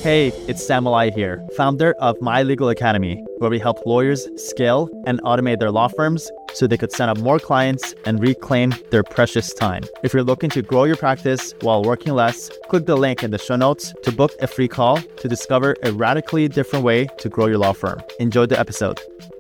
Hey, it's Sam Malai here, founder of My Legal Academy, where we help lawyers scale and automate their law firms so they could sign up more clients and reclaim their precious time. If you're looking to grow your practice while working less, click the link in the show notes to book a free call to discover a radically different way to grow your law firm. Enjoy the episode.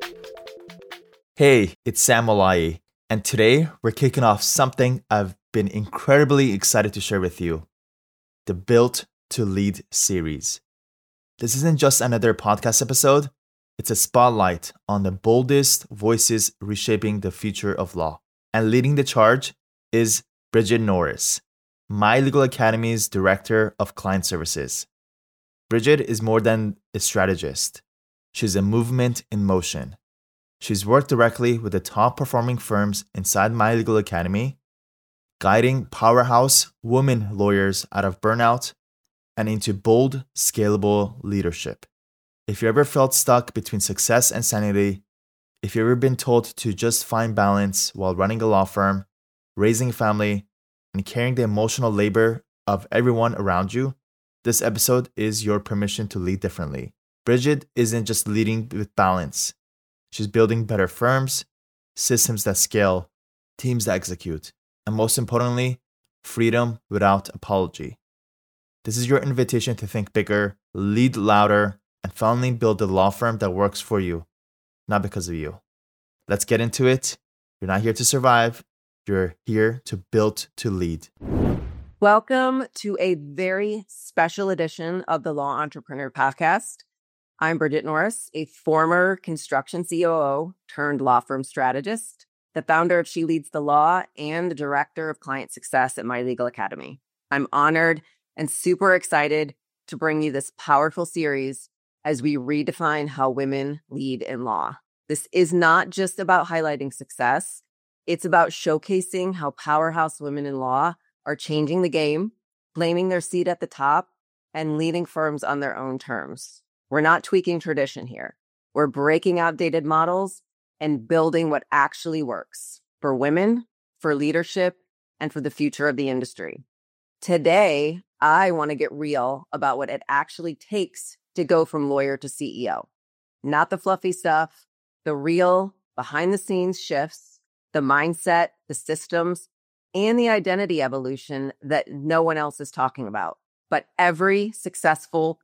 Hey, it's Sam Malai, and today we're kicking off something I've been incredibly excited to share with you, the Built to Lead series. This isn't just another podcast episode, it's a spotlight on the boldest voices reshaping the future of law. And leading the charge is Bridget Norris, My Legal Academy's Director of Client Services. Bridget is more than a strategist. She's a movement in motion. She's worked directly with the top performing firms inside My Legal Academy, guiding powerhouse women lawyers out of burnout and into bold, scalable leadership. If you ever felt stuck between success and sanity, if you've ever been told to just find balance while running a law firm, raising a family, and carrying the emotional labor of everyone around you, this episode is your permission to lead differently. Bridget isn't just leading with balance. She's building better firms, systems that scale, teams that execute, and most importantly, freedom without apology. This is your invitation to think bigger, lead louder, and finally build a law firm that works for you, not because of you. Let's get into it. You're not here to survive. You're here to build to lead. Welcome to a very special edition of the Law Entrepreneur Podcast. I'm Bridget Norris, a former construction COO turned law firm strategist, the founder of She Leads the Law, and the director of client success at My Legal Academy. I'm honored and super excited to bring you this powerful series as we redefine how women lead in law. This is not just about highlighting success. It's about showcasing how powerhouse women in law are changing the game, claiming their seat at the top, and leading firms on their own terms. We're not tweaking tradition here. We're breaking outdated models and building what actually works for women, for leadership, and for the future of the industry. Today, I want to get real about what it actually takes to go from lawyer to CEO. Not the fluffy stuff, the real behind-the-scenes shifts, the mindset, the systems, and the identity evolution that no one else is talking about, but every successful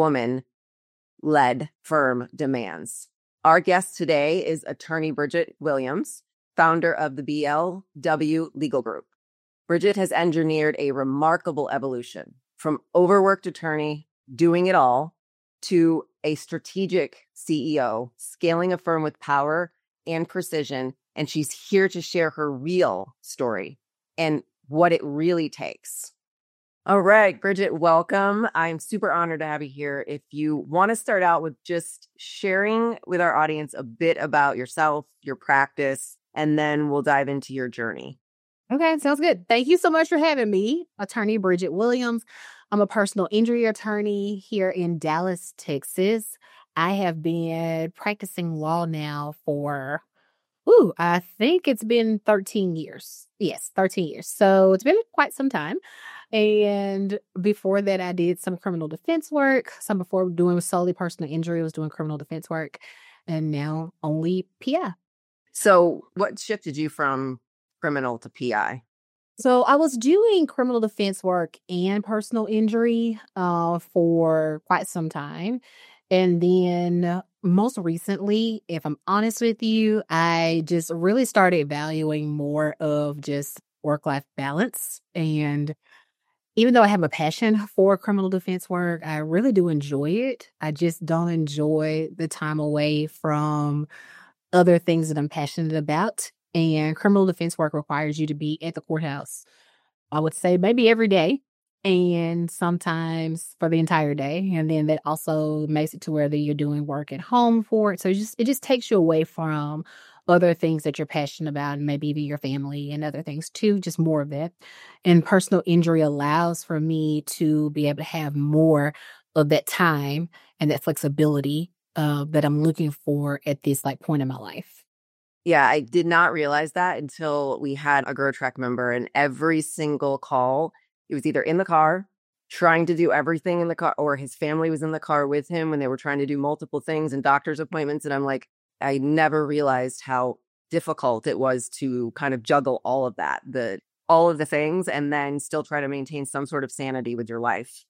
woman-led firm demands. Our guest today is attorney Bridget Williams, founder of the BLW Legal Group. Bridget has engineered a remarkable evolution from overworked attorney doing it all to a strategic CEO, scaling a firm with power and precision. And she's here to share her real story and what it really takes. All right, Bridget, welcome. I'm super honored to have you here. If you want to start out with just sharing with our audience a bit about yourself, your practice, and then we'll dive into your journey. Okay, sounds good. Thank you so much for having me, attorney Bridget Williams. I'm a personal injury attorney here in Dallas, Texas. I have been practicing law now for, I think it's been 13 years. Yes, 13 years. So it's been quite some time. And before that, I did some criminal defense work. Some before doing solely personal injury, I was doing criminal defense work. And now only PI. So what shifted you from criminal to PI? So I was doing criminal defense work and personal injury for quite some time. And then most recently, if I'm honest with you, I just really started valuing more of just work-life balance. And even though I have a passion for criminal defense work, I really do enjoy it. I just don't enjoy the time away from other things that I'm passionate about. And criminal defense work requires you to be at the courthouse, I would say maybe every day, and sometimes for the entire day. And then that also makes it to where you're doing work at home for it. So it just takes you away from other things that you're passionate about, and maybe even your family and other things too, just more of that. And personal injury allows for me to be able to have more of that time and that flexibility that I'm looking for at this point in my life. Yeah, I did not realize that until we had a GrowTrack member, and every single call, it was either in the car, trying to do everything in the car, or his family was in the car with him when they were trying to do multiple things and doctor's appointments. And I'm like, I never realized how difficult it was to kind of juggle all of that, all of the things, and then still try to maintain some sort of sanity with your life.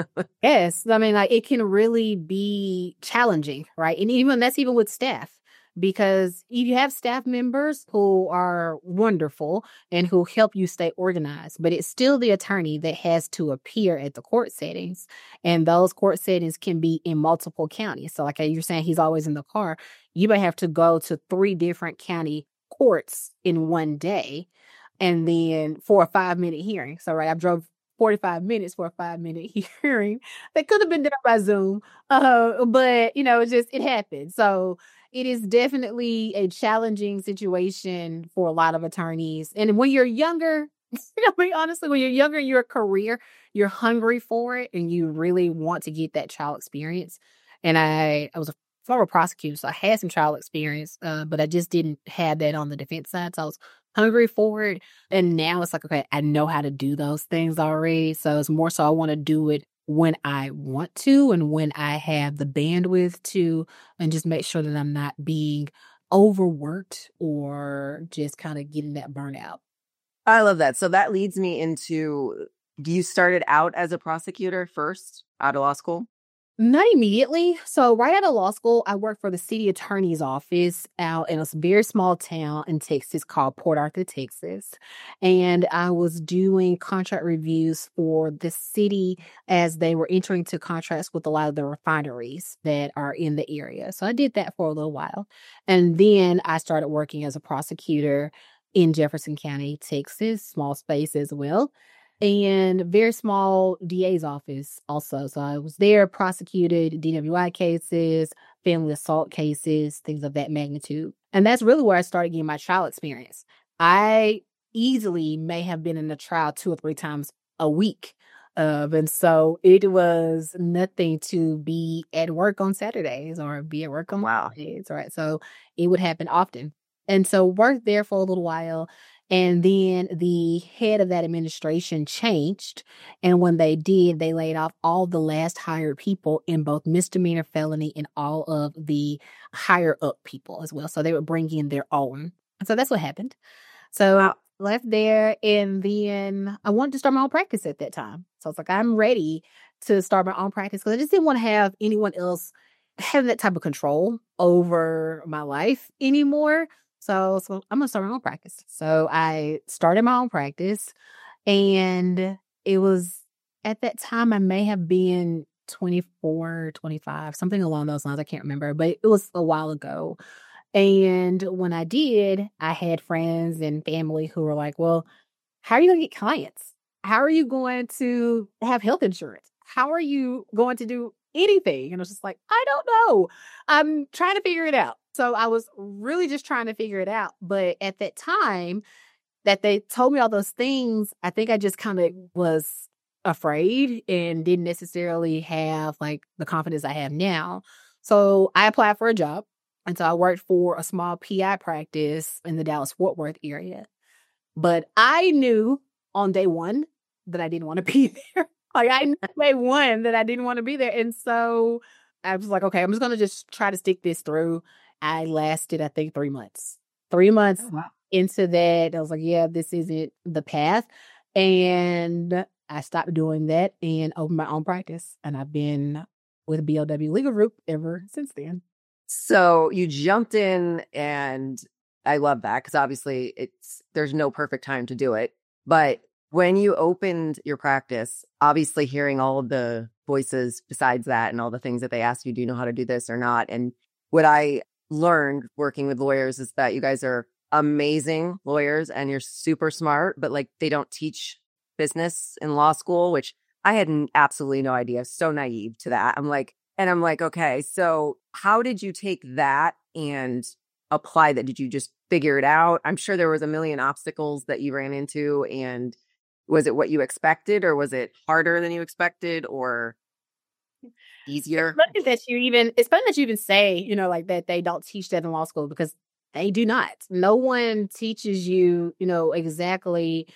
Yes. I mean, like, it can really be challenging, right? And that's even with staff, because you have staff members who are wonderful and who help you stay organized, but it's still the attorney that has to appear at the court settings. And those court settings can be in multiple counties. So like you're saying, he's always in the car. You may have to go to 3 different county courts in one day, and then for a 5-minute hearing. So, right, I drove 45 minutes for a 5-minute hearing that could have been done by Zoom. But, it happened. So it is definitely a challenging situation for a lot of attorneys. And when you're younger, honestly, when you're younger in your career, you're hungry for it and you really want to get that trial experience. And I was a former prosecutor, so I had some trial experience, but I just didn't have that on the defense side. So I was hungry for it. And now it's like, okay, I know how to do those things already. So it's more so I want to do it when I want to and when I have the bandwidth to, and just make sure that I'm not being overworked or just kind of getting that burnout. I love that. So that leads me into, you started out as a prosecutor first out of law school? Not immediately. So right out of law school, I worked for the city attorney's office out in a very small town in Texas called Port Arthur, Texas. And I was doing contract reviews for the city as they were entering into contracts with a lot of the refineries that are in the area. So I did that for a little while. And then I started working as a prosecutor in Jefferson County, Texas, small space as well. And very small DA's office also. So I was there, prosecuted DWI cases, family assault cases, things of that magnitude. And that's really where I started getting my trial experience. I easily may have been in a trial 2 or 3 times a week. And so it was nothing to be at work on Saturdays or be at work on Mondays, right? So it would happen often. And so worked there for a little while. And then the head of that administration changed. And when they did, they laid off all the last hired people in both misdemeanor, felony, and all of the higher up people as well. So they would bring in their own. So that's what happened. So I left there, and then I wanted to start my own practice at that time. So I was like, I'm ready to start my own practice because I just didn't want to have anyone else having that type of control over my life anymore. So I'm going to start my own practice. So I started my own practice, and it was at that time I may have been 24, 25, something along those lines. I can't remember, but it was a while ago. And when I did, I had friends and family who were like, well, how are you going to get clients? How are you going to have health insurance? How are you going to do anything? And I was just like, I don't know. I'm trying to figure it out. So I was really just trying to figure it out. But at that time that they told me all those things, I think I just kind of was afraid and didn't necessarily have like the confidence I have now. So I applied for a job. And so I worked for a small PI practice in the Dallas-Fort Worth area. But I knew on day one that I didn't want to be there. Like I knew day one that I didn't want to be there. And so I was like, okay, I'm just going to just try to stick this through. I lasted, I think, 3 months. 3 months into that, I was like, yeah, this isn't the path. And I stopped doing that and opened my own practice. And I've been with BLW Legal Group ever since then. So you jumped in, and I love that because obviously there's no perfect time to do it. But when you opened your practice, obviously hearing all of the voices besides that and all the things that they ask you, do you know how to do this or not? And what I learned working with lawyers is that you guys are amazing lawyers and you're super smart, but like they don't teach business in law school, which I had absolutely no idea. So naive to that. I'm like, okay, so how did you take that and apply that? Did you just figure it out? I'm sure there was a million obstacles that you ran into, and was it what you expected, or was it harder than you expected, or easier? It's funny that you even say, like that they don't teach that in law school, because they do not. No one teaches you, exactly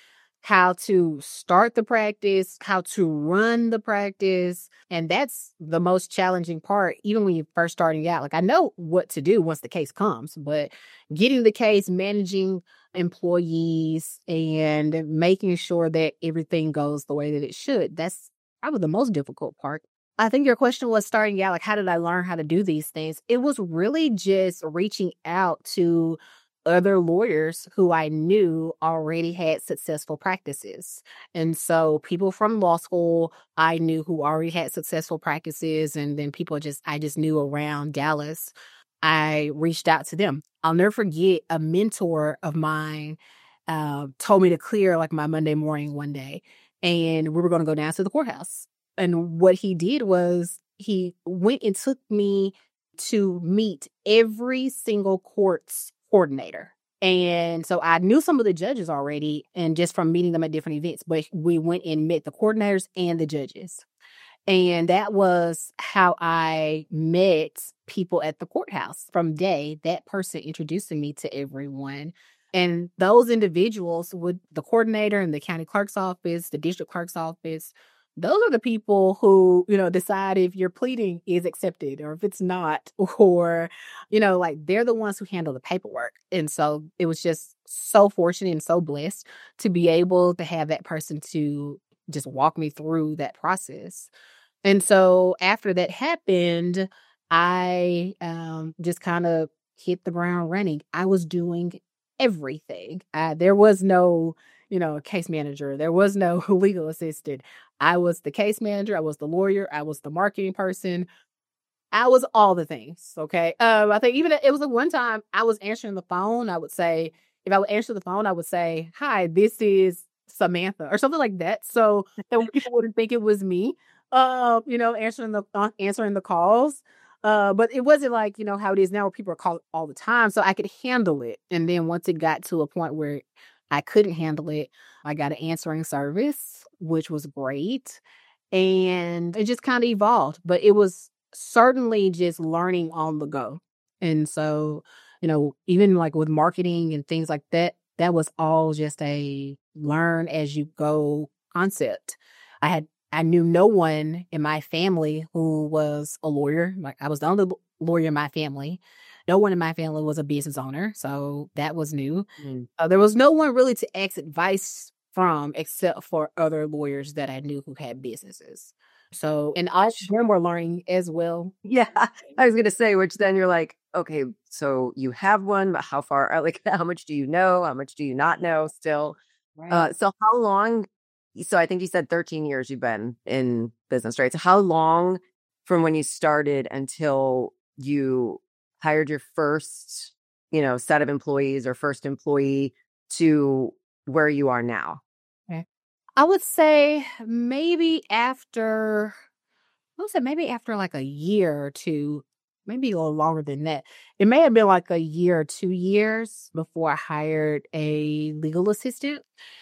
how to start the practice, how to run the practice. And that's the most challenging part, even when you're first starting out. Like, I know what to do once the case comes, but getting the case, managing employees, and making sure that everything goes the way that it should, that's probably the most difficult part. I think your question was starting out, like, how did I learn how to do these things? It was really just reaching out to other lawyers who I knew already had successful practices. And so people from law school I knew who already had successful practices, and then people I just knew around Dallas. I reached out to them. I'll never forget a mentor of mine told me to clear like my Monday morning one day, and we were going to go down to the courthouse. And what he did was he went and took me to meet every single court's coordinator. And so I knew some of the judges already, and just from meeting them at different events, but we went and met the coordinators and the judges. And that was how I met people at the courthouse. From day, that person introducing me to everyone. And those individuals would, the coordinator in the county clerk's office, the district clerk's office, those are the people who, decide if your pleading is accepted or if it's not, or, like they're the ones who handle the paperwork. And so it was just so fortunate and so blessed to be able to have that person to just walk me through that process. And so after that happened, I just kind of hit the ground running. I was doing everything. There was no, case manager. There was no legal assistant. I was the case manager. I was the lawyer. I was the marketing person. I was all the things. Okay. I think even it was like one time I was answering the phone. I would say, if I would answer the phone, I would say, "Hi, this is Samantha," or something like that. So that people wouldn't think it was me, answering the calls. But it wasn't like, how it is now where people are called all the time. So I could handle it. And then once it got to a point where I couldn't handle it, I got an answering service, which was great. And it just kind of evolved. But it was certainly just learning on the go. And so, even like with marketing and things like that, that was all just a learn as you go concept. I knew no one in my family who was a lawyer. Like, I was the only lawyer in my family. No one in my family was a business owner. So that was new. There was no one really to ask advice from except for other lawyers that I knew who had businesses. So, and I were learning as well. Yeah, I was going to say, which then you're like, okay, so you have one, but how far, like, how much do you know? How much do you not know still? Right. So how long, so I think you said 13 years you've been in business, right? So how long from when you started until you hired your first, set of employees or first employee to where you are now? I would say maybe after like a year or two, maybe a little longer than that. It may have been like a year or 2 years before I hired a legal assistant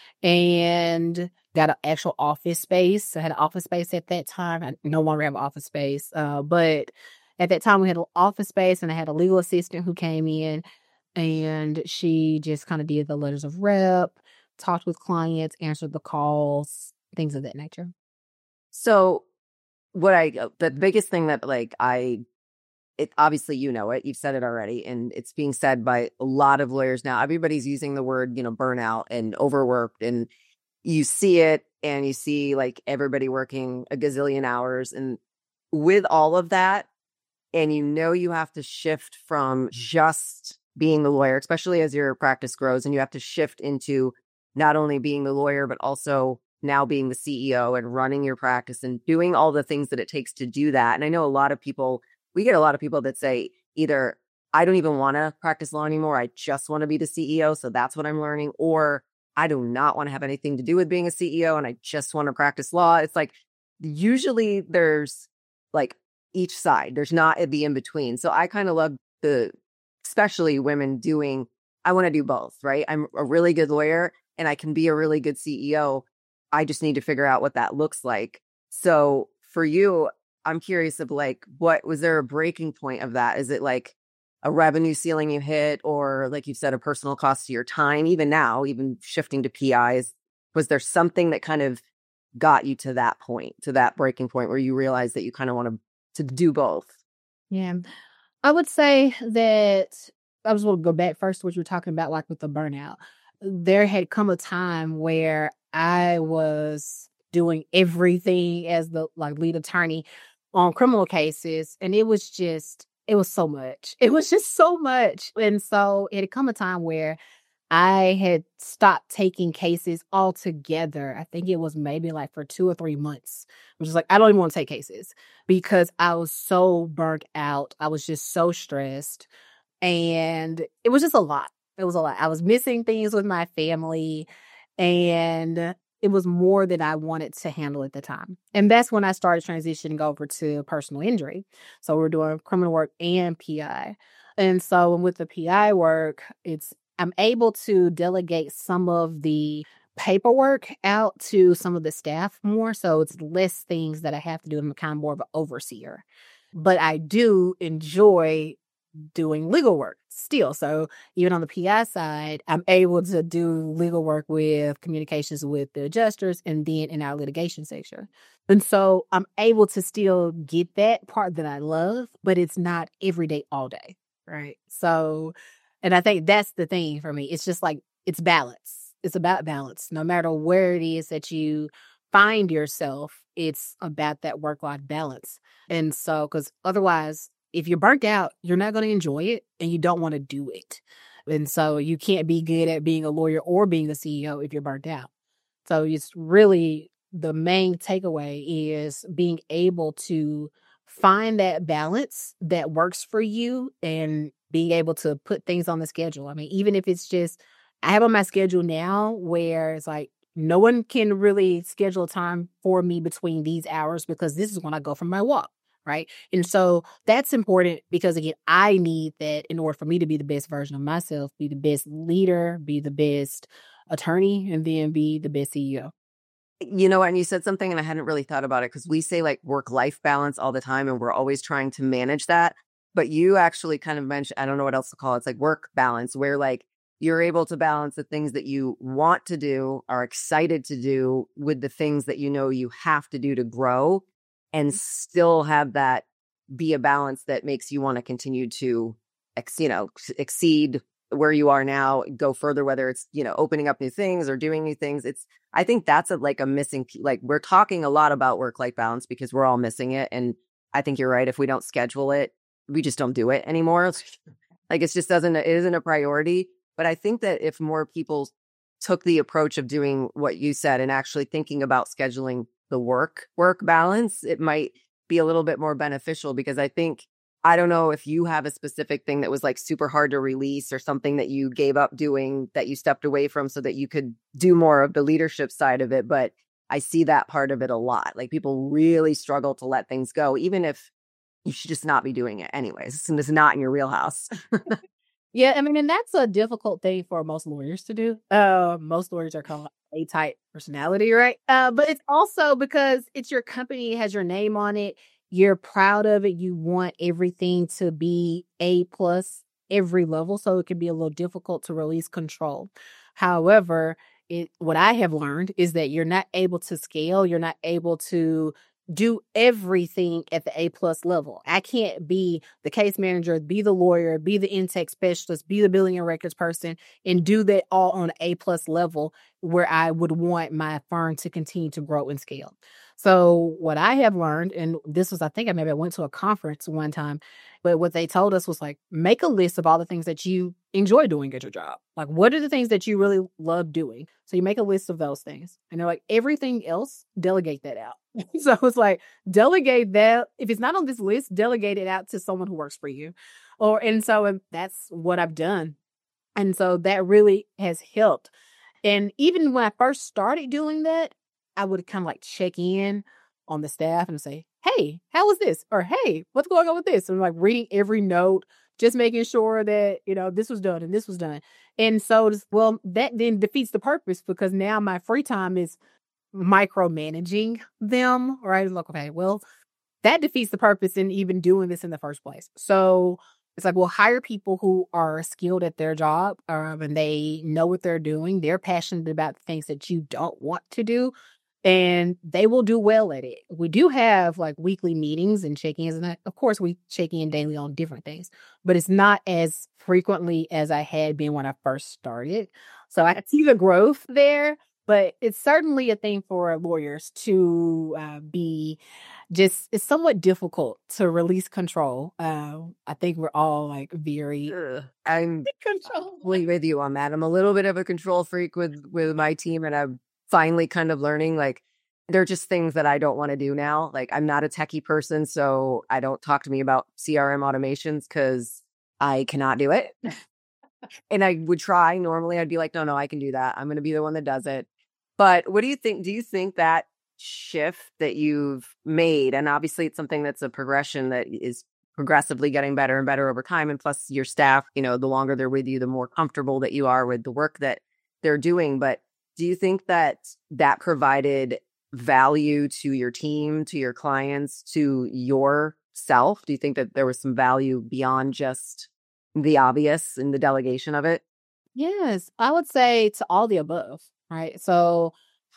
and got an actual office space. I had an office space at that time. I no longer have an office space. But at that time we had an office space, and I had a legal assistant who came in, and she just kind of did the letters of rep, talked with clients, answered the calls, things of that nature. So the biggest thing that obviously, you've said it already, and it's being said by a lot of lawyers now. Everybody's using the word, burnout and overworked, and you see it, and you see like everybody working a gazillion hours. And with all of that, and you have to shift from just being the lawyer, especially as your practice grows, and you have to shift into not only being the lawyer, but also now being the CEO and running your practice and doing all the things that it takes to do that. And I know we get a lot of people that say either, I don't even want to practice law anymore, I just want to be the CEO, so that's what I'm learning, or I do not want to have anything to do with being a CEO and I just want to practice law. It's like, usually there's like each side. There's not the in between. So I kind of love especially women doing, I want to do both, right? I'm a really good lawyer and I can be a really good CEO. I just need to figure out what that looks like. So for you, I'm curious of like, what was there a breaking point of that? Is it like a revenue ceiling you hit, or like you said, a personal cost to your time? Even now, even shifting to PIs, Was there something that kind of got you to that point, to that breaking point where you realized that you kind of wanted to do both? Yeah. I would say that I was going to go back first to what you were talking about, like with the burnout. There had come a time where I was doing everything as the like lead attorney on criminal cases, and it was so much. It was just so much. And so it had come a time where I had stopped taking cases altogether. I think it was maybe like for 2 or 3 months. I'm just like, I don't even want to take cases because I was so burnt out. I was just so stressed. And it was just a lot. It was a lot. I was missing things with my family, and it was more than I wanted to handle at the time. And that's when I started transitioning over to personal injury. So we're doing criminal work and PI. And so with the PI work, I'm able to delegate some of the paperwork out to some of the staff more. So it's less things that I have to do. I'm kind of more of an overseer. But I do enjoy doing legal work still. So even on the PI side, I'm able to do legal work with communications with the adjusters and then in our litigation section. And so I'm able to still get that part that I love, but it's not every day, all day. Right. So, and I think that's the thing for me. It's just like, it's balance. It's about balance. No matter where it is that you find yourself, it's about that work-life balance. And so, because otherwise, if you're burnt out, you're not going to enjoy it and you don't want to do it. And so you can't be good at being a lawyer or being a CEO if you're burnt out. So it's really the main takeaway is being able to find that balance that works for you and being able to put things on the schedule. I mean, even if it's just, I have on my schedule now where it's like, no one can really schedule time for me between these hours because this is when I go for my walk. Right. And so that's important because, again, I need that in order for me to be the best version of myself, be the best leader, be the best attorney, and then be the best CEO. You know, and you said something and I hadn't really thought about it because we say like work-life balance all the time and we're always trying to manage that. But you actually kind of mentioned, I don't know what else to call it. It's like work balance where like you're able to balance the things that you want to do, are excited to do with the things that you know you have to do to grow and still have that be a balance that makes you want to continue to, exceed where you are now, go further, whether it's, opening up new things or doing new things. I think that's a missing, like we're talking a lot about work-life balance because we're all missing it. And I think you're right. If we don't schedule it, we just don't do it anymore. Like it isn't a priority. But I think that if more people took the approach of doing what you said and actually thinking about scheduling the work balance, it might be a little bit more beneficial because I don't know if you have a specific thing that was like super hard to release or something that you gave up doing that you stepped away from so that you could do more of the leadership side of it. But I see that part of it a lot. Like people really struggle to let things go, even if you should just not be doing it anyways. And it's not in your wheelhouse. Yeah, I mean, and that's a difficult thing for most lawyers to do. Most lawyers are called A-type personality, right? But it's also because it's your company, it has your name on it. You're proud of it. You want everything to be A+ every level, so it can be a little difficult to release control. However, what I have learned is that you're not able to scale. You're not able to do everything at the A+ level. I can't be the case manager, be the lawyer, be the intake specialist, be the billing and records person, and do that all on an A+ level where I would want my firm to continue to grow and scale. So what I have learned, and this was, I think I went to a conference one time, but what they told us was like, make a list of all the things that you enjoy doing at your job. Like, what are the things that you really love doing? So you make a list of those things. And they're like, everything else, delegate that out. So it's like, delegate that. If it's not on this list, delegate it out to someone who works for you. And that's what I've done. And so that really has helped. And even when I first started doing that, I would kind of like check in on the staff and say, hey, how was this? Or, hey, what's going on with this? And like reading every note, just making sure that, this was done and this was done. And so, that then defeats the purpose because now my free time is micromanaging them, right? Like, okay, well, that defeats the purpose in even doing this in the first place. So It's like we'll hire people who are skilled at their job, and they know what they're doing. They're passionate about the things that you don't want to do, and they will do well at it. We do have like weekly meetings and check-ins, and of course we check in daily on different things, but it's not as frequently as I had been when I first started. So I see the growth there, but it's certainly a thing for lawyers to be just, it's somewhat difficult to release control. I think we're all like very I'm control. totally with you on that. I'm a little bit of a control freak with my team, and I'm finally kind of learning like they're just things that I don't want to do now. Like I'm not a techie person, so I don't talk to me about CRM automations because I cannot do it. And I would try. Normally I'd be like, no, I can do that. I'm going to be the one that does it. But what do you think? Do you think that shift that you've made, and obviously it's something that's a progression that is progressively getting better and better over time, and plus your staff, the longer they're with you, the more comfortable that you are with the work that they're doing. But do you think that provided value to your team, to your clients, to yourself? Do you think that there was some value beyond just the obvious in the delegation of it? Yes, I would say to all the above, right? So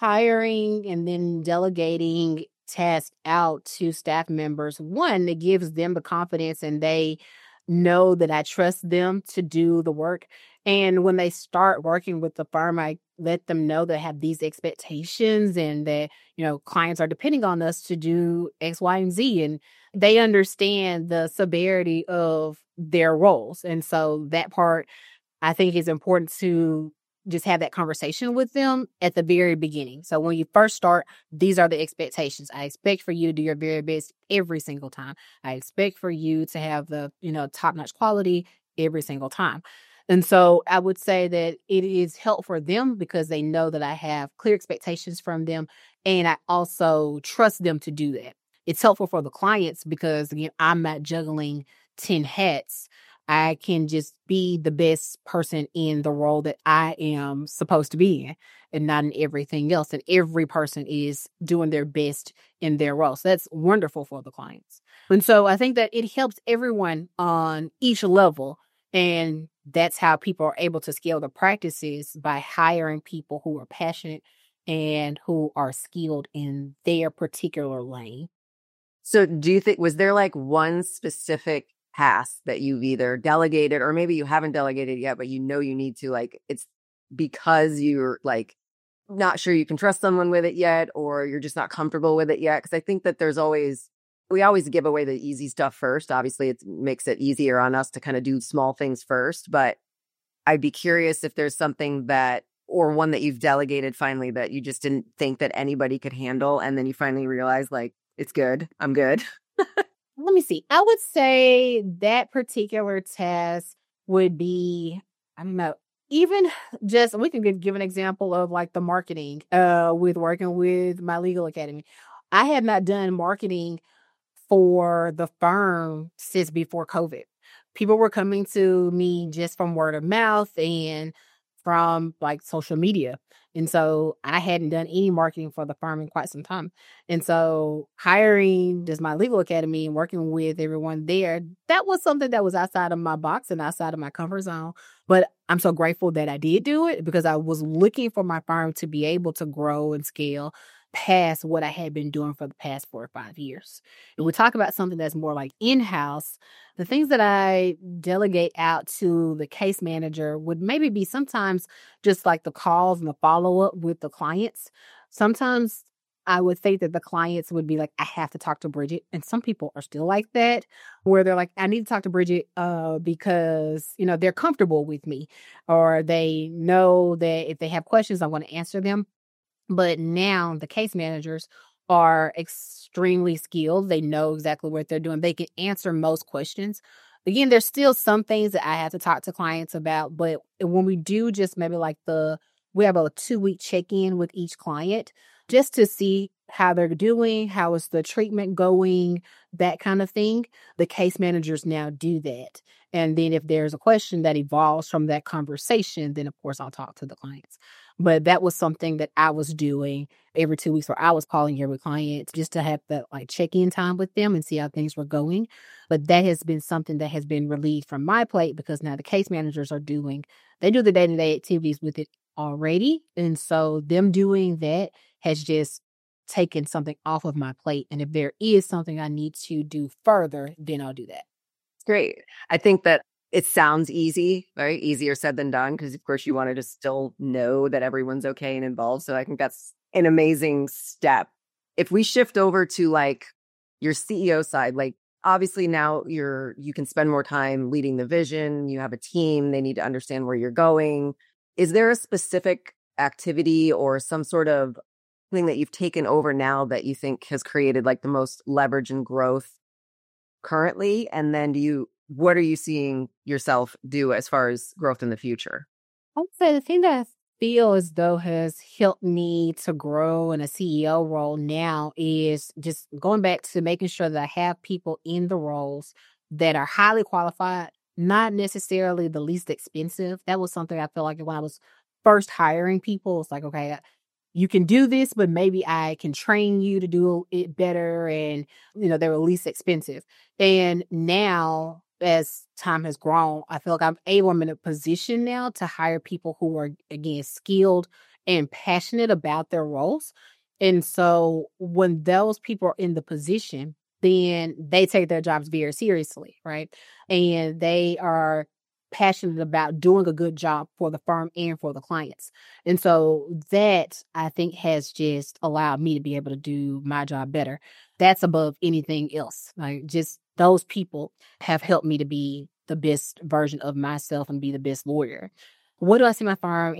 hiring and then delegating tasks out to staff members, one, it gives them the confidence and they know that I trust them to do the work. And when they start working with the firm, I let them know they have these expectations and that, clients are depending on us to do X, Y, and Z. And they understand the severity of their roles. And so that part, I think, is important to just have that conversation with them at the very beginning. So when you first start, these are the expectations. I expect for you to do your very best every single time. I expect for you to have the, top-notch quality every single time. And so I would say that it is helpful for them because they know that I have clear expectations from them, and I also trust them to do that. It's helpful for the clients because, again, I'm not juggling 10 hats. I can just be the best person in the role that I am supposed to be in and not in everything else. And every person is doing their best in their role. So that's wonderful for the clients. And so I think that it helps everyone on each level. And that's how people are able to scale the practices, by hiring people who are passionate and who are skilled in their particular lane. So do you think, was there like one specific task that you've either delegated, or maybe you haven't delegated yet, but you need to, like, it's because you're like not sure you can trust someone with it yet, or you're just not comfortable with it yet? Because I think that we always give away the easy stuff first. Obviously, it makes it easier on us to kind of do small things first. But I'd be curious if there's something or one that you've delegated finally that you just didn't think that anybody could handle, and then you finally realize, like, it's good. I'm good. Let me see. I would say that particular task would be, I don't know, even just, we can give an example of like the marketing with working with My Legal Academy. I had not done marketing for the firm since before COVID. People were coming to me just from word of mouth and from like social media. And so I hadn't done any marketing for the firm in quite some time. And so hiring just My Legal Academy and working with everyone there, that was something that was outside of my box and outside of my comfort zone. But I'm so grateful that I did do it because I was looking for my firm to be able to grow and scale past what I had been doing for the past 4 or 5 years. And we talk about something that's more like in-house. The things that I delegate out to the case manager would maybe be sometimes just like the calls and the follow-up with the clients. Sometimes I would think that the clients would be like, I have to talk to Bridget. And some people are still like that, where they're like, I need to talk to Bridget because, they're comfortable with me, or they know that if they have questions, I'm going to answer them. But now the case managers are extremely skilled. They know exactly what they're doing. They can answer most questions. Again, there's still some things that I have to talk to clients about, but when we do just maybe like we have a 2-week check-in with each client just to see how they're doing, how is the treatment going, that kind of thing. The case managers now do that. And then if there's a question that evolves from that conversation, then of course I'll talk to the clients. But that was something that I was doing every 2 weeks, where I was calling every client just to have that like check-in time with them and see how things were going. But that has been something that has been relieved from my plate because now the case managers they do the day-to-day activities with it already. And so them doing that has just taken something off of my plate. And if there is something I need to do further, then I'll do that. Great. I think that it sounds easy, right? Easier said than done, because of course you wanted to still know that everyone's okay and involved. So I think that's an amazing step. If we shift over to like your CEO side, like obviously now you can spend more time leading the vision. You have a team, they need to understand where you're going. Is there a specific activity or some sort of thing that you've taken over now that you think has created like the most leverage and growth currently? And then what are you seeing yourself do as far as growth in the future? I would say the thing that I feel as though has helped me to grow in a CEO role now is just going back to making sure that I have people in the roles that are highly qualified, not necessarily the least expensive. That was something I feel like when I was first hiring people, it's like, okay, you can do this, but maybe I can train you to do it better. And, they were least expensive. And now, as time has grown, I feel like I'm in a position now to hire people who are, again, skilled and passionate about their roles. And so when those people are in the position, then they take their jobs very seriously, right? And they are passionate about doing a good job for the firm and for the clients. And so that, I think, has just allowed me to be able to do my job better. That's above anything else. Like, just those people have helped me to be the best version of myself and be the best lawyer. What do I see my firm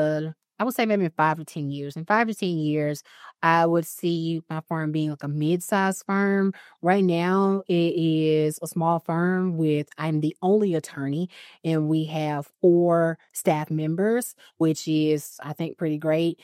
I would say maybe in 5 to 10 years. In 5 to 10 years, I would see my firm being like a mid-sized firm. Right now, it is a small firm I'm the only attorney, and we have 4 staff members, which is, I think, pretty great.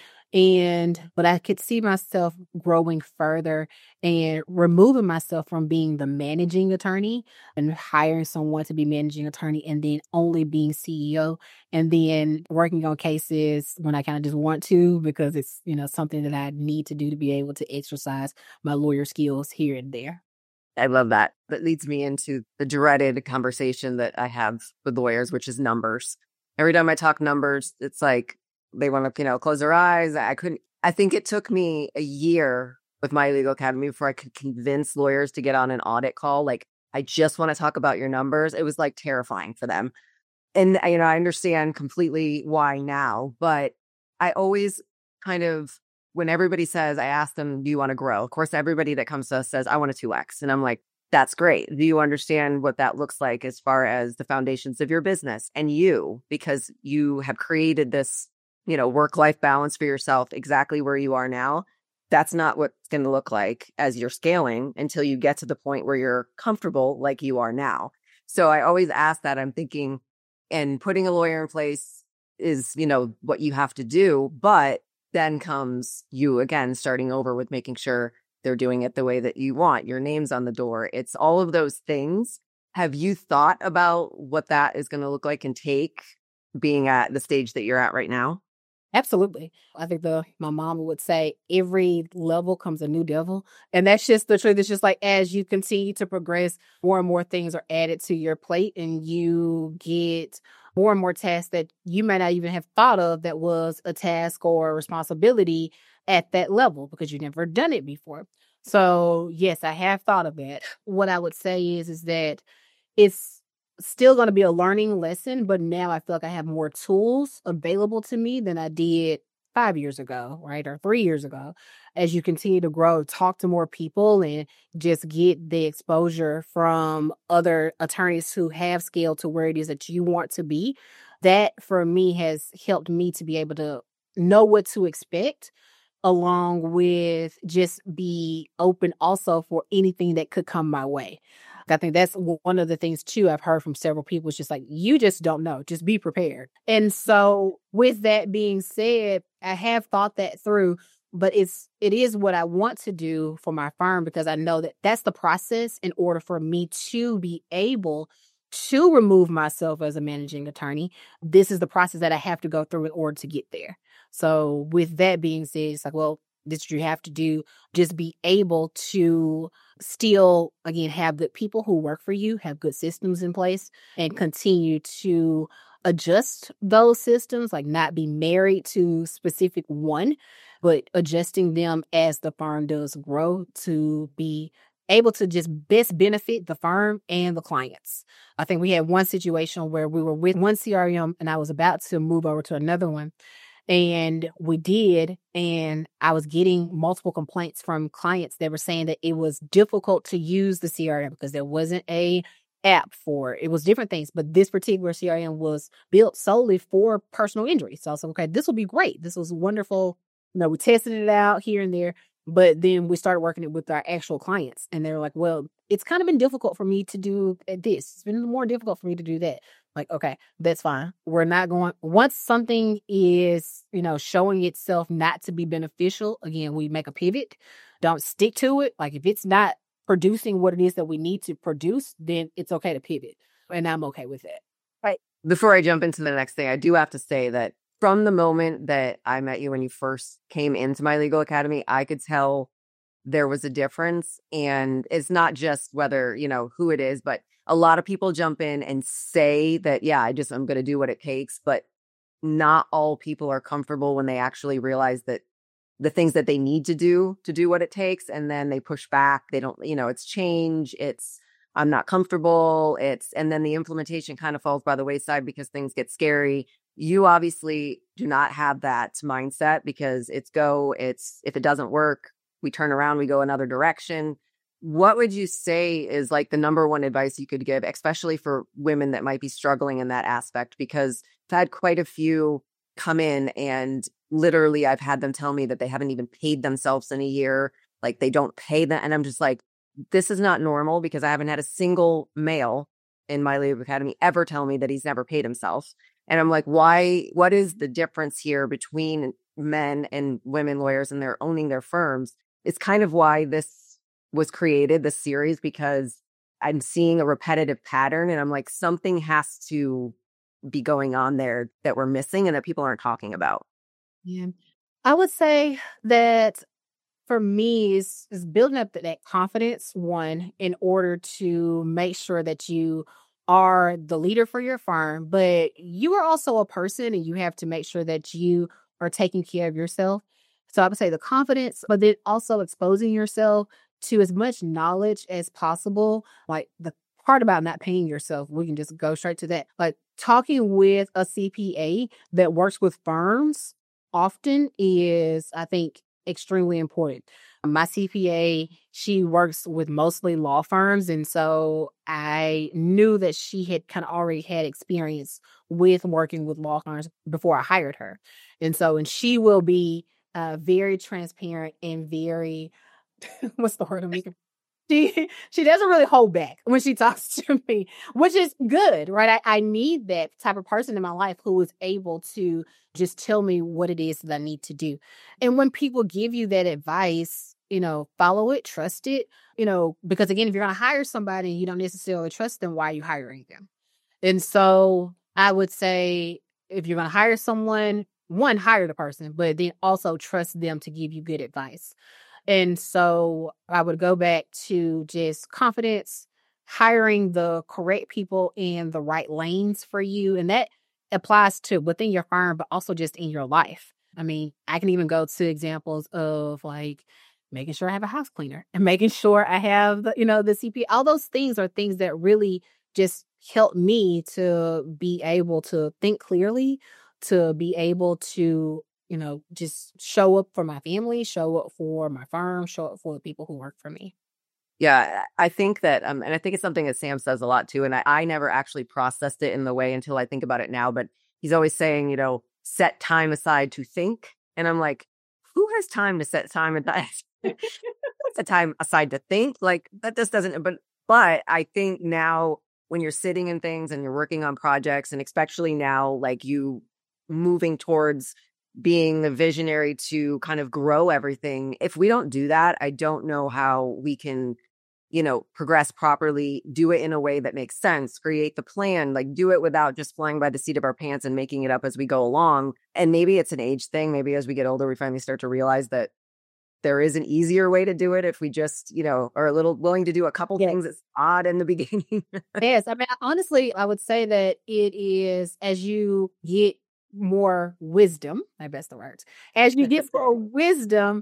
But I could see myself growing further and removing myself from being the managing attorney and hiring someone to be managing attorney and then only being CEO and then working on cases when I kind of just want to, because it's, something that I need to do to be able to exercise my lawyer skills here and there. I love that. That leads me into the dreaded conversation that I have with lawyers, which is numbers. Every time I talk numbers, it's like they want to, close their eyes. I think it took me a year with My Legal Academy before I could convince lawyers to get on an audit call. Like, I just want to talk about your numbers. It was like terrifying for them. And, I understand completely why now, but I always kind of, when everybody says, I ask them, do you want to grow? Of course, everybody that comes to us says, I want a 2X. And I'm like, that's great. Do you understand what that looks like as far as the foundations of your business and because you have created this, work-life balance for yourself exactly where you are now? That's not what it's going to look like as you're scaling until you get to the point where you're comfortable like you are now. So I always ask that. I'm thinking, and putting a lawyer in place is, what you have to do. But then comes you again, starting over with making sure they're doing it the way that you want. Your name's on the door. It's all of those things. Have you thought about what that is going to look like and take being at the stage that you're at right now? Absolutely. I think my mom would say every level comes a new devil. And that's just the truth. It's just like, as you continue to progress, more and more things are added to your plate and you get more and more tasks that you may not even have thought of that was a task or a responsibility at that level because you've never done it before. So yes, I have thought of that. What I would say is that it's still going to be a learning lesson, but now I feel like I have more tools available to me than I did 5 years ago, right? Or 3 years ago. As you continue to grow, talk to more people and just get the exposure from other attorneys who have scaled to where it is that you want to be. That for me has helped me to be able to know what to expect, along with just be open also for anything that could come my way. I think that's one of the things, too, I've heard from several people. It's just like, you just don't know. Just be prepared. And so with that being said, I have thought that through, but it is what I want to do for my firm because I know that that's the process in order for me to be able to remove myself as a managing attorney. This is the process that I have to go through in order to get there. So with that being said, it's like, well, this you have to do, just be able to still, again, have good people who work for you, have good systems in place, and continue to adjust those systems, like not be married to specific one, but adjusting them as the firm does grow to be able to just best benefit the firm and the clients. I think we had one situation where we were with one CRM and I was about to move over to another one. And we did, and I was getting multiple complaints from clients that were saying that it was difficult to use the CRM because there wasn't a app for it. It was different things, but this particular CRM was built solely for personal injury. So I was like, okay, this will be great. This was wonderful. We tested it out here and there, but then we started working it with our actual clients, and they were like, well, it's kind of been difficult for me to do this. It's been more difficult for me to do that. Like, okay, that's fine. We're not going, once something is, showing itself not to be beneficial, again, we make a pivot. Don't stick to it. Like if it's not producing what it is that we need to produce, then it's okay to pivot. And I'm okay with that. Right. Before I jump into the next thing, I do have to say that from the moment that I met you when you first came into my legal academy, I could tell there was a difference. And it's not just whether, who it is, but a lot of people jump in and say that, yeah, I'm going to do what it takes. But not all people are comfortable when they actually realize that the things that they need to do what it takes. And then they push back. They don't, it's change. It's, I'm not comfortable. And then the implementation kind of falls by the wayside because things get scary. You obviously do not have that mindset because if it doesn't work, we turn around, we go another direction. What would you say is like the number one advice you could give, especially for women that might be struggling in that aspect? Because I've had quite a few come in and literally I've had them tell me that they haven't even paid themselves in a year. Like they don't pay them. And I'm just like, this is not normal because I haven't had a single male in my legal academy ever tell me that he's never paid himself. And I'm like, why? What is the difference here between men and women lawyers and they're owning their firms? It's kind of why this was created, this series, because I'm seeing a repetitive pattern and I'm like, something has to be going on there that we're missing and that people aren't talking about. Yeah. I would say that for me is building up that confidence, one, in order to make sure that you are the leader for your firm, but you are also a person and you have to make sure that you are taking care of yourself. So I would say the confidence, but then also exposing yourself to as much knowledge as possible. Like the part about not paying yourself, we can just go straight to that. Like talking with a CPA that works with firms often is, I think, extremely important. My CPA, she works with mostly law firms. And so I knew that she had kind of already had experience with working with law firms before I hired her. And she will be very transparent and very, what's the word I'm making? She doesn't really hold back when she talks to me, which is good, right? I need that type of person in my life who is able to just tell me what it is that I need to do. And when people give you that advice, follow it, trust it, because again, if you're going to hire somebody and you don't necessarily trust them, why are you hiring them? And so I would say if you're going to hire someone, one, hire the person, but then also trust them to give you good advice. And so I would go back to just confidence, hiring the correct people in the right lanes for you. And that applies to within your firm, but also just in your life. I mean, I can even go to examples of like making sure I have a house cleaner and making sure I have the CPA. All those things are things that really just help me to be able to think clearly, to be able to just show up for my family, show up for my firm, show up for the people who work for me. Yeah, I think that, and I think it's something that Sam says a lot too. And I never actually processed it in the way until I think about it now. But he's always saying, set time aside to think. And I'm like, who has time to set time aside? What's the time aside to think? Like that just doesn't. But I think now when you're sitting in things and you're working on projects, and especially now, like you moving towards being the visionary to kind of grow everything. If we don't do that, I don't know how we can progress properly, do it in a way that makes sense, create the plan, like do it without just flying by the seat of our pants and making it up as we go along. And maybe it's an age thing. Maybe as we get older, we finally start to realize that there is an easier way to do it if we just, are a little willing to do a couple things that's odd in the beginning. Yes. I mean, honestly, I would say that it is as you get more wisdom, my best the words, as you get more wisdom,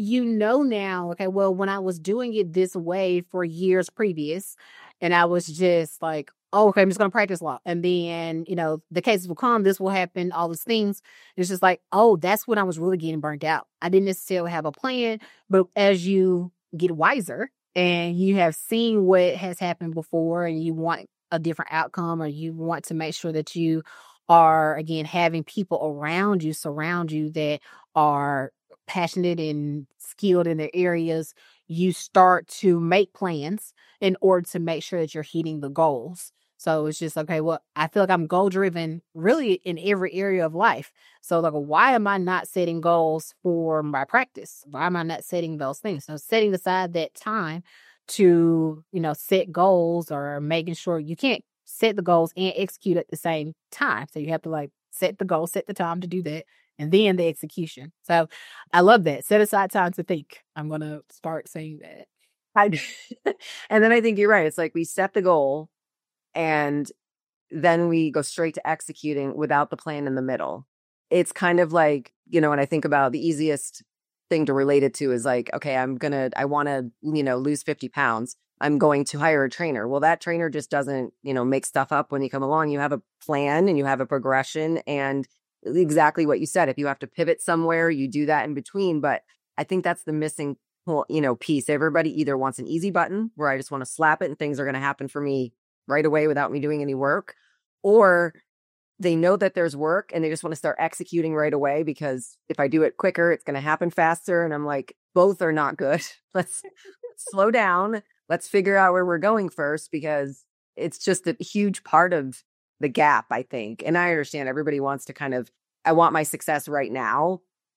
now, okay, well, when I was doing it this way for years previous, and I was just like, oh, okay, I'm just going to practice law. And then, the cases will come, this will happen, all these things. It's just like, oh, that's when I was really getting burnt out. I didn't necessarily have a plan, but as you get wiser and you have seen what has happened before and you want a different outcome, or you want to make sure that you are, again, having people surround you that are passionate and skilled in their areas, you start to make plans in order to make sure that you're hitting the goals. So it's just, okay, well, I feel like I'm goal driven really in every area of life. So like, why am I not setting goals for my practice? Why am I not setting those things? So setting aside that time to, set goals, or making sure you can't set the goals and execute at the same time. So you have to like set the goal, set the time to do that, and then the execution. So I love that. Set aside time to think. I'm going to start saying that. And then I think you're right. It's like we set the goal and then we go straight to executing without the plan in the middle. It's kind of like, when I think about the easiest thing to relate it to is like, okay, I want to, lose 50 pounds. I'm going to hire a trainer. Well, that trainer just doesn't, make stuff up when you come along. You have a plan and you have a progression, and exactly what you said. If you have to pivot somewhere, you do that in between. But I think that's the missing, piece. Everybody either wants an easy button where I just want to slap it and things are going to happen for me right away without me doing any work, or they know that there's work and they just want to start executing right away because if I do it quicker, it's going to happen faster. And I'm like, both are not good. Let's slow down. Let's figure out where we're going first, because it's just a huge part of the gap, I think. And I understand everybody wants to I want my success right now,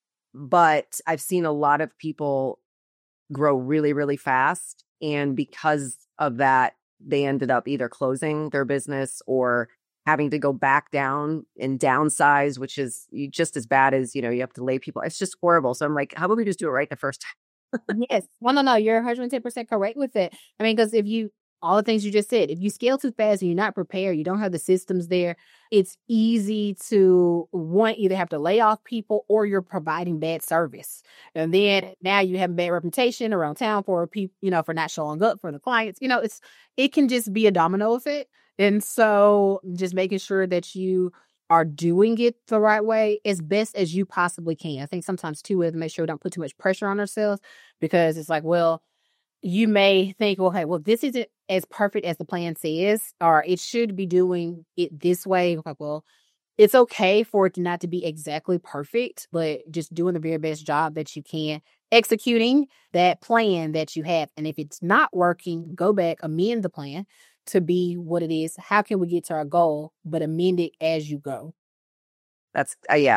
but I've seen a lot of people grow really, really fast. And because of that, they ended up either closing their business or having to go back down and downsize, which is just as bad as, you have to lay people. It's just horrible. So I'm like, how about we just do it right the first time? Yes. Well, no, you're 110% correct with it. I mean, because all the things you just said, if you scale too fast and you're not prepared, you don't have the systems there, it's easy to either have to lay off people or you're providing bad service. And then now you have a bad reputation around town for people, for not showing up for the clients. It can just be a domino effect. And so just making sure that you are doing it the right way as best as you possibly can. I think sometimes too, we have to make sure we don't put too much pressure on ourselves, because it's like, well, you may think, okay, well, this isn't as perfect as the plan says, or it should be doing it this way. Like, well, it's okay for it not to be exactly perfect, but just doing the very best job that you can, executing that plan that you have. And if it's not working, go back, amend the plan to be what it is. How can we get to our goal, but amend it as you go? That's,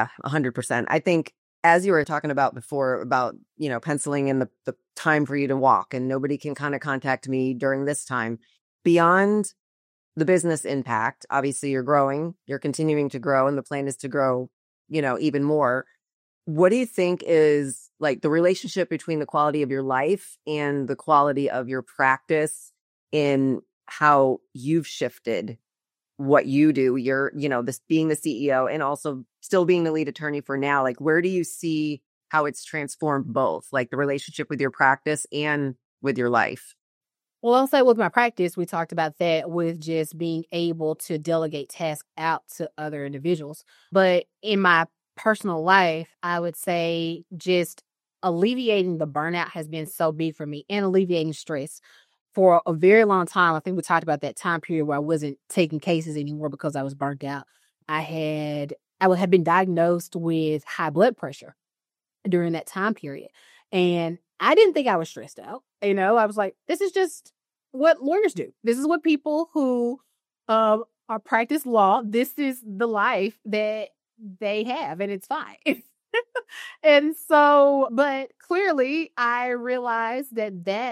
100%. I think as you were talking about before about, penciling in the time for you to walk and nobody can kind of contact me during this time, beyond the business impact, obviously you're growing, you're continuing to grow, and the plan is to grow, even more. What do you think is like the relationship between the quality of your life and the quality of your practice in how you've shifted what you do? You're, this being the CEO and also still being the lead attorney for now. Like, where do you see how it's transformed both, like the relationship with your practice and with your life? Well, I'll say with my practice, we talked about that with just being able to delegate tasks out to other individuals. But in my personal life, I would say just alleviating the burnout has been so big for me, and alleviating stress. For a very long time, I think we talked about that time period where I wasn't taking cases anymore because I was burnt out. I had been diagnosed with high blood pressure during that time period. And I didn't think I was stressed out. I was like, this is just what lawyers do. This is what people who are practice law, this is the life that they have, and it's fine. And so, but clearly I realized that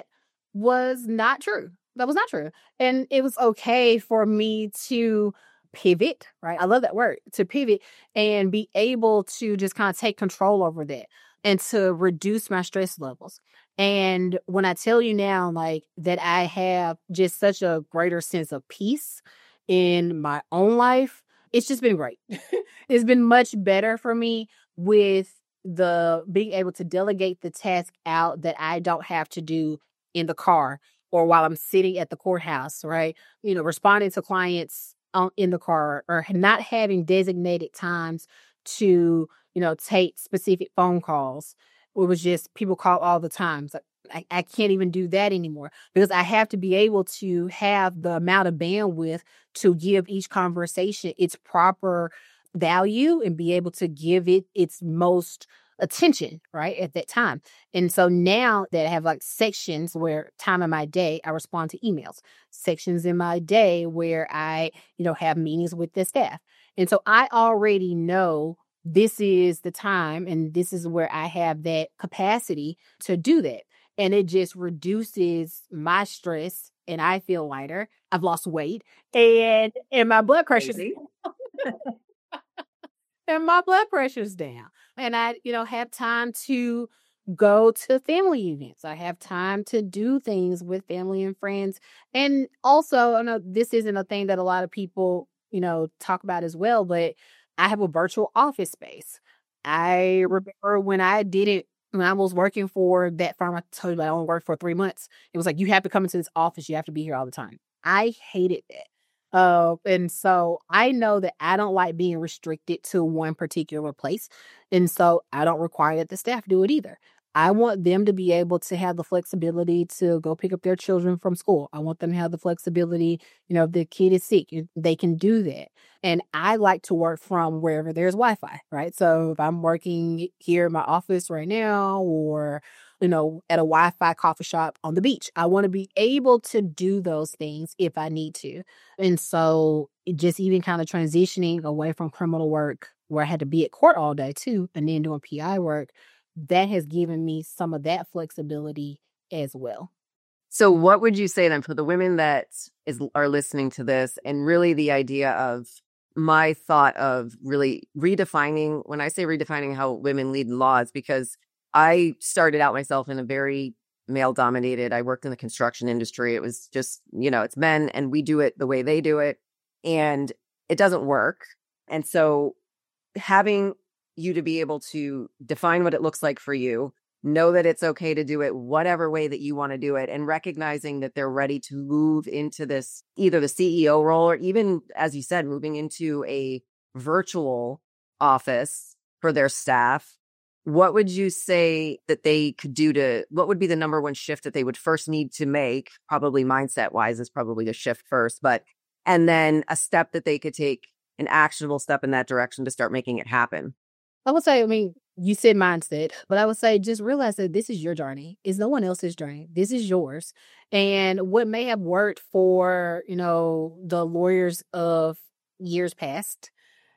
was not true. That was not true. And it was okay for me to pivot, right? I love that word, to pivot and be able to just kind of take control over that and to reduce my stress levels. And when I tell you now, like that I have just such a greater sense of peace in my own life, it's just been great. It's been much better for me with the being able to delegate the task out that I don't have to do in the car or while I'm sitting at the courthouse, right? Responding to clients in the car or not having designated times to, take specific phone calls. It was just people call all the time. So I can't even do that anymore because I have to be able to have the amount of bandwidth to give each conversation its proper value and be able to give it its most attention, right, at that time. And so now that I have like sections where time in my day, I respond to emails, sections in my day where I, have meetings with the staff. And so I already know this is the time and this is where I have that capacity to do that. And it just reduces my stress and I feel lighter. I've lost weight and my blood pressure. And my blood pressure's down. And I, have time to go to family events. I have time to do things with family and friends. And also, I know this isn't a thing that a lot of people, talk about as well, but I have a virtual office space. I remember when I was working for that firm, I told you I only worked for 3 months. It was like, you have to come into this office. You have to be here all the time. I hated that. And so I know that I don't like being restricted to one particular place. And so I don't require that the staff do it either. I want them to be able to have the flexibility to go pick up their children from school. I want them to have the flexibility, if the kid is sick, they can do that. And I like to work from wherever there's Wi-Fi, right? So if I'm working here in my office right now or at a Wi-Fi coffee shop on the beach. I want to be able to do those things if I need to. And so just even kind of transitioning away from criminal work where I had to be at court all day too, and then doing PI work, that has given me some of that flexibility as well. So what would you say then for the women that are listening to this and really the idea of my thought of really redefining, when I say redefining how women lead in law, is because I started out myself in a very male-dominated, I worked in the construction industry. It was just, it's men and we do it the way they do it. And it doesn't work. And so having you to be able to define what it looks like for you, know that it's okay to do it whatever way that you want to do it, and recognizing that they're ready to move into this, either the CEO role or even, as you said, moving into a virtual office for their staff. What would you say that they could do what would be the number one shift that they would first need to make? Probably mindset wise is probably the shift first, and then a step that they could take, an actionable step in that direction to start making it happen. I would say, you said mindset, but I would say just realize that this is your journey. It's no one else's journey. This is yours. And what may have worked for, the lawyers of years past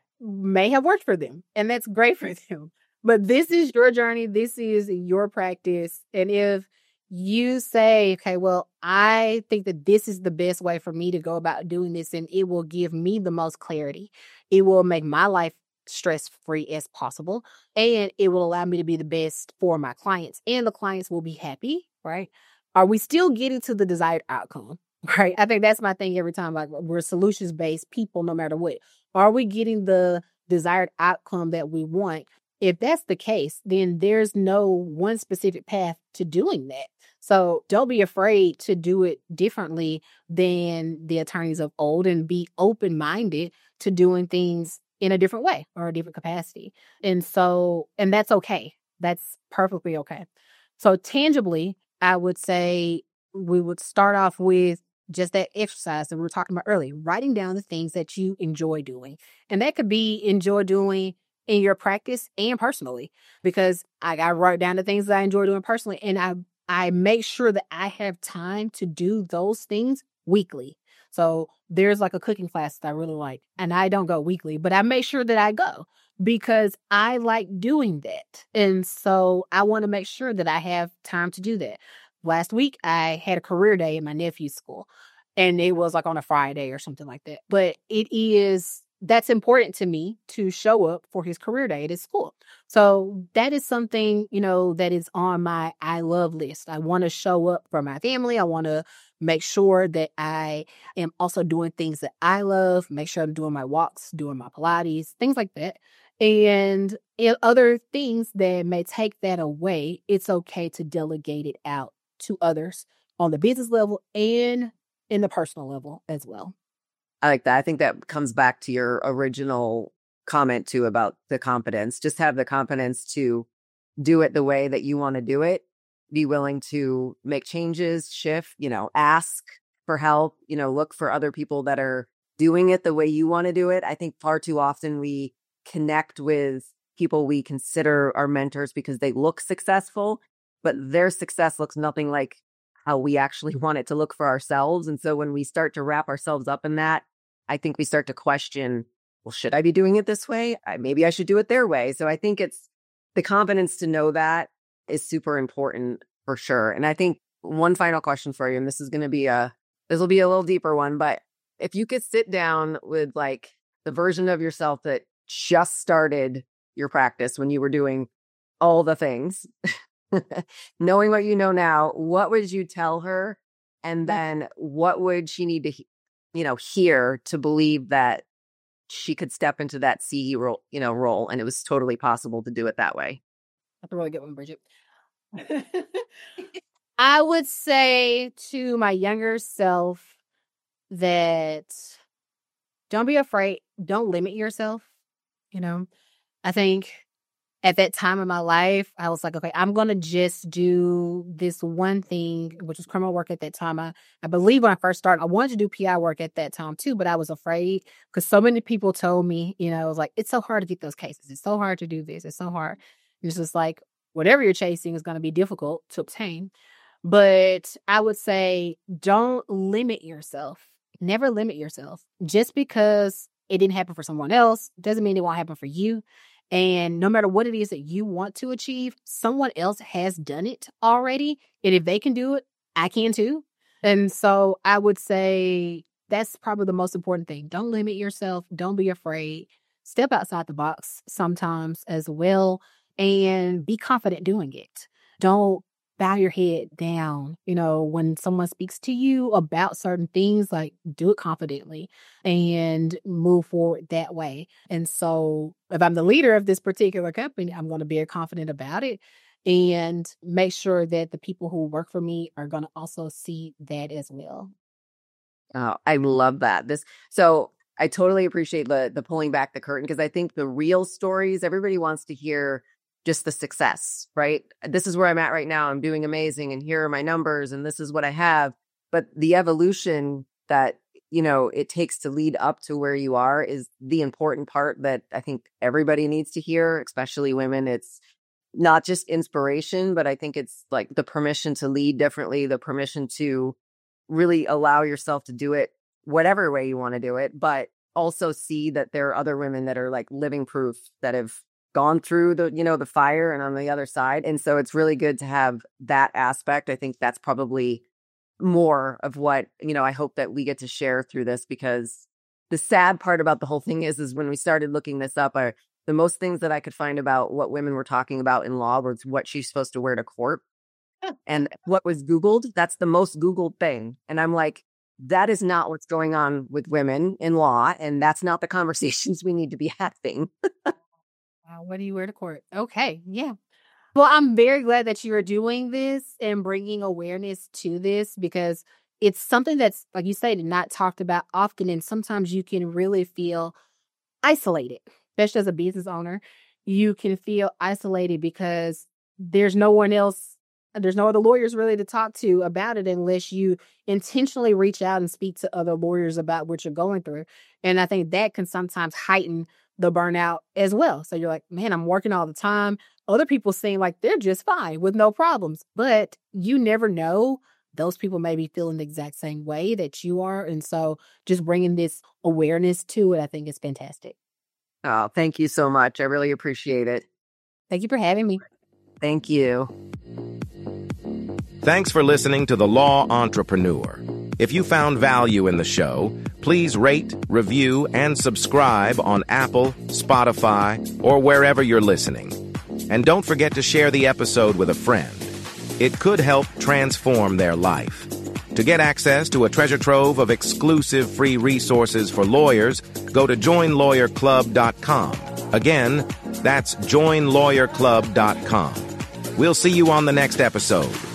may have worked for them. And that's great for them. But this is your journey. This is your practice. And if you say, okay, well, I think that this is the best way for me to go about doing this, and it will give me the most clarity. It will make my life stress-free as possible. And it will allow me to be the best for my clients. And the clients will be happy, right? Are we still getting to the desired outcome? Right? I think that's my thing every time. Like, we're solutions-based people, no matter what. Are we getting the desired outcome that we want? If that's the case, then there's no one specific path to doing that. So don't be afraid to do it differently than the attorneys of old, and be open-minded to doing things in a different way or a different capacity. And that's okay. That's perfectly okay. So tangibly, I would say we would start off with just that exercise that we were talking about earlier, writing down the things that you enjoy doing. And that could be enjoy doing in your practice and personally, because I write down the things that I enjoy doing personally, and I make sure that I have time to do those things weekly. So there's like a cooking class that I really like, and I don't go weekly, but I make sure that I go because I like doing that. And so I want to make sure that I have time to do that. last week I had a career day in my nephew's school, and it was like on a Friday or something like that. But that's important to me to show up for his career day at his school. So that is something, that is on my I love list. I want to show up for my family. I want to make sure that I am also doing things that I love, make sure I'm doing my walks, doing my Pilates, things like that. And other things that may take that away, it's okay to delegate it out to others on the business level and in the personal level as well. I like that. I think that comes back to your original comment too about the confidence. Just have the confidence to do it the way that you want to do it. Be willing to make changes, shift, ask for help, look for other people that are doing it the way you want to do it. I think far too often we connect with people we consider our mentors because they look successful, but their success looks nothing like how we actually want it to look for ourselves. And so when we start to wrap ourselves up in that, I think we start to question, well, should I be doing it this way? Maybe I should do it their way. So I think it's the confidence to know that is super important for sure. And I think one final question for you, and this will be a little deeper one, but if you could sit down with like the version of yourself that just started your practice when you were doing all the things, knowing what you know now, what would you tell her? And then what would she need to, hear to believe that she could step into that CEO role, and it was totally possible to do it that way? That's a really good one, Bridget. I would say to my younger self that don't be afraid. Don't limit yourself. I think at that time in my life, I was like, okay, I'm going to just do this one thing, which was criminal work at that time. I believe when I first started, I wanted to do PI work at that time too, but I was afraid because so many people told me, it was like, it's so hard to get those cases. It's so hard to do this. It's so hard. It's just like, whatever you're chasing is going to be difficult to obtain. But I would say, don't limit yourself. Never limit yourself. Just because it didn't happen for someone else doesn't mean it won't happen for you. And no matter what it is that you want to achieve, someone else has done it already. And if they can do it, I can too. And so I would say that's probably the most important thing. Don't limit yourself. Don't be afraid. Step outside the box sometimes as well, and be confident doing it. Don't bow your head down. When someone speaks to you about certain things, like do it confidently and move forward that way. And so if I'm the leader of this particular company, I'm going to be confident about it and make sure that the people who work for me are going to also see that as well. Oh, I love that. So I totally appreciate the pulling back the curtain, because I think the real stories, everybody wants to hear just the success, right? This is where I'm at right now. I'm doing amazing, and here are my numbers, and this is what I have. But the evolution that, it takes to lead up to where you are is the important part that I think everybody needs to hear, especially women. It's not just inspiration, but I think it's like the permission to lead differently, the permission to really allow yourself to do it whatever way you want to do it, but also see that there are other women that are like living proof that have gone through the fire and on the other side. And so it's really good to have that aspect. I think that's probably more of what, I hope that we get to share through this, because the sad part about the whole thing is when we started looking this up, the most things that I could find about what women were talking about in law was what she's supposed to wear to court. And what was Googled, that's the most Googled thing. And I'm like, that is not what's going on with women in law. And that's not the conversations we need to be having. What do you wear to court? Okay. Yeah. Well, I'm very glad that you are doing this and bringing awareness to this, because it's something that's, like you said, not talked about often. And sometimes you can really feel isolated, especially as a business owner. You can feel isolated because there's no one else. There's no other lawyers really to talk to about it unless you intentionally reach out and speak to other lawyers about what you're going through. And I think that can sometimes heighten the burnout as well. So you're like, man, I'm working all the time. Other people seem like they're just fine with no problems, but you never know. Those people may be feeling the exact same way that you are. And so just bringing this awareness to it, I think is fantastic. Oh, thank you so much. I really appreciate it. Thank you for having me. Thank you. Thanks for listening to The Law Entrepreneur. If you found value in the show, please rate, review, and subscribe on Apple, Spotify, or wherever you're listening. And don't forget to share the episode with a friend. It could help transform their life. To get access to a treasure trove of exclusive free resources for lawyers, go to joinlawyerclub.com. Again, that's joinlawyerclub.com. We'll see you on the next episode.